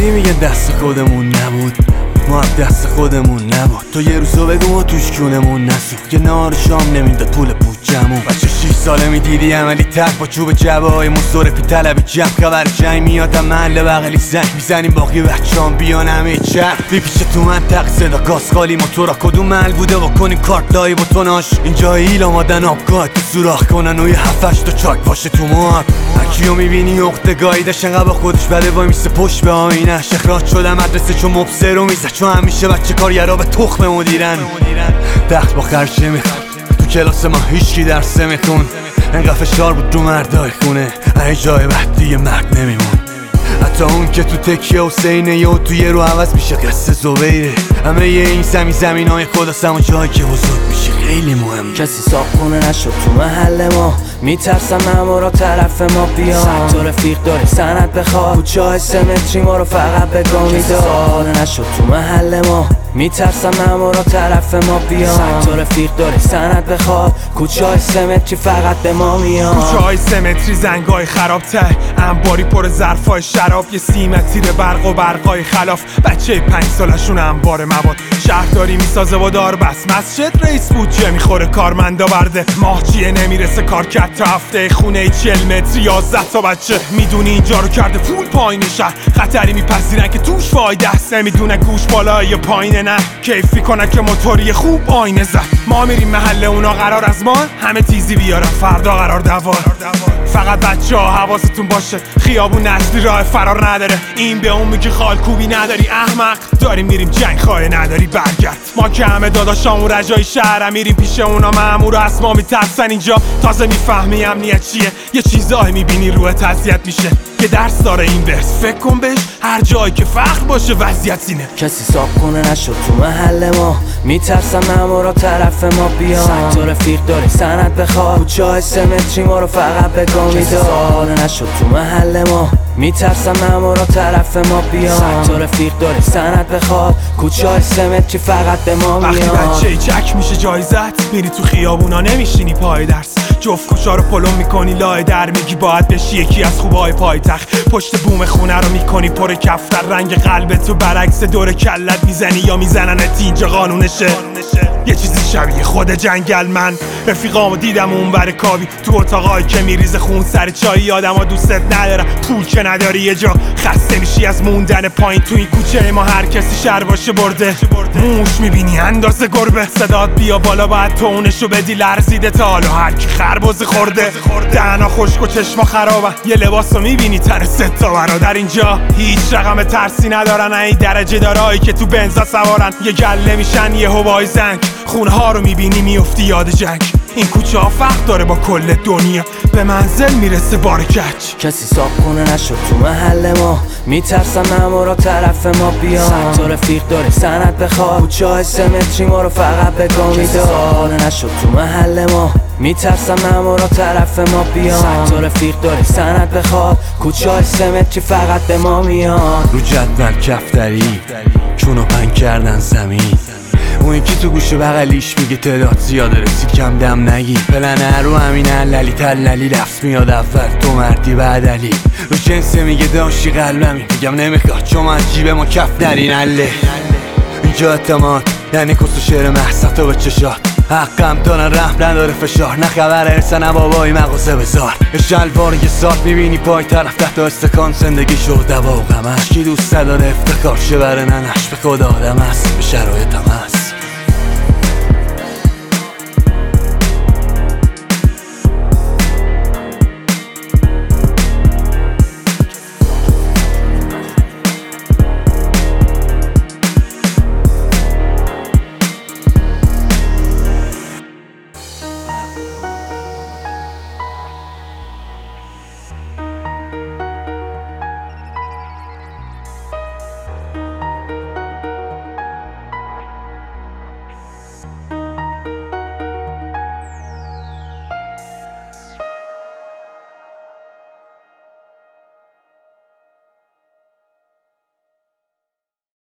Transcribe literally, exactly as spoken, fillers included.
دیدی میگن دست خودمون نبود، ما هم دست خودمون نبود. تو یه روزو بگو ما توش کونمون نسود که نهار شام نمیداد پول بودجمون. بچه شیش ساله میدیدی عملی تک با چوب جبه های مصرفی طلب جمع خبر جنگ میاد هم محل بغلی زنگ میزنیم باقی بچه‌ام بیان همه چرخ بیپیچه تو منطق صدا گاز خالی موتورا کدوم محل بوده با کنیم کارت لای با توناش اینجا ایل آمادن آبگاه تو سوراخ کنن و یه هفتش تا چاک باشه تو موهات. هرکیو میبینی اخته گاییدش انقدر با خودش بده وای میسته پشت به آینش. اخراج شدم مدرسه چون مبصر رو میزه چون همیشه بچه کارگرا به تخم مدیرن. تخت با خرچه میخون تو کلاس ما هیچکی درس میخون انقدر فشار بود رو مردای خونه این جای بعد دیگه مرد نمیمون. حتی اون که تو تکیه حسینه یا تو یه رو عوض میشه قصه زبیره. همه یه این زمین زمین های خداست اما جایی که بزرگ میشه خیلی مهم. کسی صاحبخونه نشد تو محل ما میترسم مامورا طرف ما بیان. صد تا رفیق داری سند بخواد کوچه های سه متری ما رو فقط به گا میداد. کسی صاحبخونه نشد تو محل ما میترسم مامورا طرف ما بیان. صد تا رفیق داری سند بخواد کوچه های سه متری فقط به ما میان. کوچه های سه متری زنگای خراب ته انباری پر ظرفای شراب یه سیمت تیر برق و برقای خلاف بچه پنج سالشون انبار مواد. شهرداری میسازه و دار بس مسجد رئیس بودجه میخوره کارمندا برده ماه چیه نمیرسه کار کرد تا هفته خونه چهل متر یازده تا بچه میدونی اینجا رو کرده فول پایین شهر خطری میپذیرن که توش فایده است نمیدونه گوش بالای یا پایینه نه کیف میکنن که موتوری خوب آینه زد. ما میریم محله اونا قرار از ما همه تیزی بیارن فردا قرار دوار. فقط بچه ها حواستون باشه خیابون نسلی راه فرار نداره. این به اون میگه خالکوبی نداری احمق داریم میریم جنگ خواهی نداری برگرد. ما که همه داداشامون رجای شهرم میریم پیش اونا مامور از ما میترسن اینجا تازه میفهمی امنیت چیه. یه چیزایی میبینی روحت اذیت میشه که درس داره این ورس فکر کن بهش هر جایی که فخر باشه وضعیت اینه. کسی صاحبخونه نشد تو محل ما میترسم مامورا طرف ما بیان. صد تا رفیق داری سند بخواد کوچه های سه متری ما رو فقط به گا میداد. کسی صاحبخونه نشد تو محل ما میترسم مامورا طرف ما بیان. صد تا رفیق داری سند بخواد کوچه های سه متری فقط به ما میان. وقتی بچه چک میشه جایزت میری تو خیابونا نمیشینی پای درس جفت کوچا رو پلم میکنی لای در میگی باید بشی یکی از خوبای پایتخت. پشت بوم خونه رو میکنی پر کفتر رنگ قلبت تو برعکس دور کلت میزنی یا میزننت اینجا قانونشه. یه چیزی شبیه خود جنگل من رفیقامو دیدم اون بر کابی تو اتاقایی که میریزه خون سر چایی آدم ها دوستت ندارن پول که نداری یه جا خسته میشی از موندن پایین تو این کوچه ما هر کسی شر باشه برده. موش میبینی اندازه گربه صدات بیا بالا باید تو اونشو بدی لرزیده تا حالا هر کی خربزه خورده. دهنا خشک و چشما خرابن یه لباسو میبینی تن سه تا برادر اینجا هیچ رقم ترسی ندارن این درجه دارایی که تو بنزا سوارن یه گله میشن یه هوای زنگ خونه ها رو میبینی میفتی یاد جنگ. این کوچه ها فرق داره با کل دنیا به منزل میرسه بار کچ. کسی صاحبخونه نشد تو محل ما میترسم مامورا طرف ما بیان. صد تا رفیق داری سند بخواد کوچه های سه متری ما رو فقط به گا میداد. کسی صاحبخونه نشد تو محل ما میترسم مامورا طرف ما بیان. صد تا رفیق داری سند بخواد کوچه های سه متری فقط به ما میان. رو جدول کفتری چونو پنگ کردن زمین اون یکی تو گوشه بغلیش میگه تعداد زیاده رسید کم دم نگی پلنه رو همینه للی تللی لفظ میاد اول تو مردی بعد علی رو جنسه میگه داشتی قلبمی میگم نمیخواد چون من جیب ما کف نرین عله. اینجا اعتماد یعنی کس و شعر محصت و به چشات حقم دارن رحم نداره فشار نه خبر ارسه نه بابایی مغازه بزار یه شلوار یه سات میبینی پای طرف تحت استکان زندگی شد دوا و غمش کی دوست داره افتخار شه بره ننش به خدا آدم هست به شرایطم هست.